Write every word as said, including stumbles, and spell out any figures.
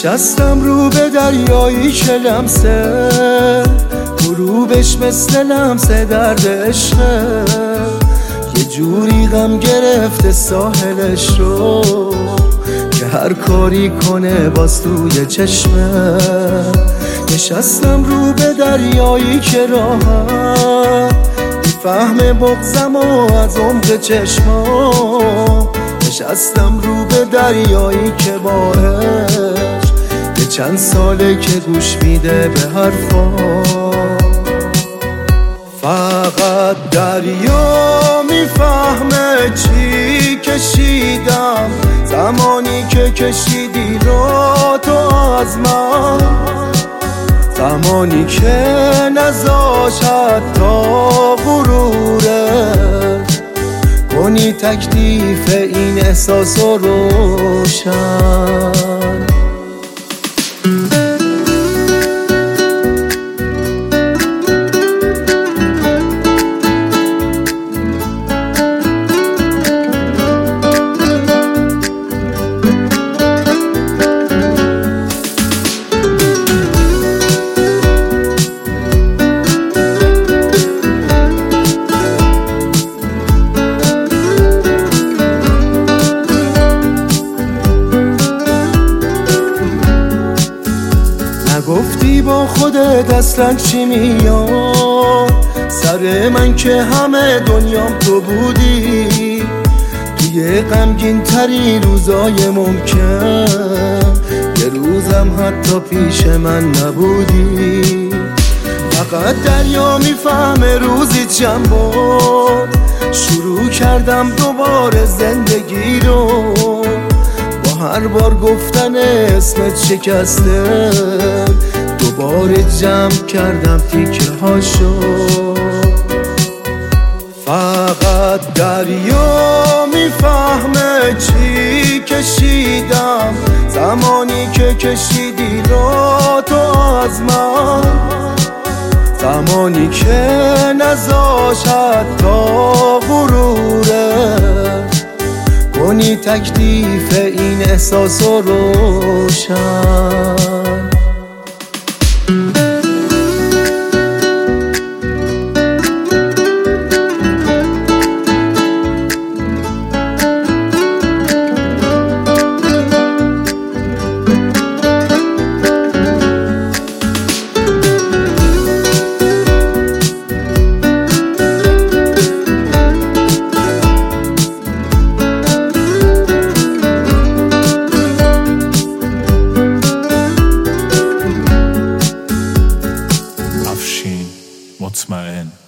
نشستم رو به دریایی که لمسه غروبش مثل لمسه درد عشقه، یه جوری غم گرفته ساحلش رو که هر کاری کنه باز توی چشمه. نشستم رو به دریایی که راحت میفهم بغضم و از عمق چشما. نشستم رو به دریایی که باهش یه چند ساله که گوش میده به حرفا. فقط دریا میفهمه چی کشیدم زمانی که کشیدی را تو از من، زمانی که نذاش حتی غرورت کنی تکلیف این احساس رو روشن. نگفتی با خودت اصلا چی میاد سر من که همه دنیام تو بودی. توی غمگین تری روزای ممکن یه روزم حتی پیش من نبودی. فقط دریا میفهمه روزی چند بار شروع کردم دوباره زندگی رو، هر بار گفتن اسمت شکسته دوباره جمع کردم تیکه هاشو. فقط دریا میفهمه چی کشیدم زمانی که کشیدی را تو از من، زمانی که نذاش حتی غرورت کنی تکلیف این احساس رو روشن. مطمئن